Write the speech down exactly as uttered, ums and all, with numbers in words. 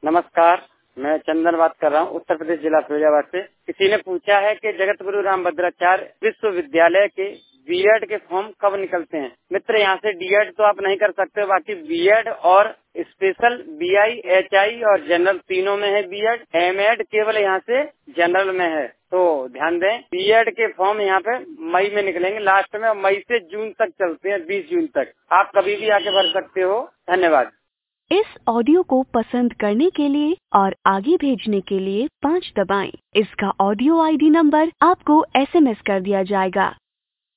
नमस्कार, मैं चंदन बात कर रहा हूँ उत्तर प्रदेश जिला फिरोजाबाद से। किसी ने पूछा है कि जगत गुरु रामभद्राचार्य विश्वविद्यालय के बीएड के फॉर्म कब निकलते हैं। मित्र, यहाँ से डीएड तो आप नहीं कर सकते, बाकी बीएड और स्पेशल बीआई, एचआई और जनरल तीनों में है बीएड। एमएड केवल यहाँ से जनरल में है, तो ध्यान दें। बीएड के फॉर्म यहाँ पे मई में निकलेंगे लास्ट में, और मई से जून तक चलते हैं, बीस जून तक। आप कभी भी आके भर सकते हो। धन्यवाद। इस ऑडियो को पसंद करने के लिए और आगे भेजने के लिए पाँच दबाएं। इसका ऑडियो आईडी नंबर आपको एसएमएस कर दिया जाएगा।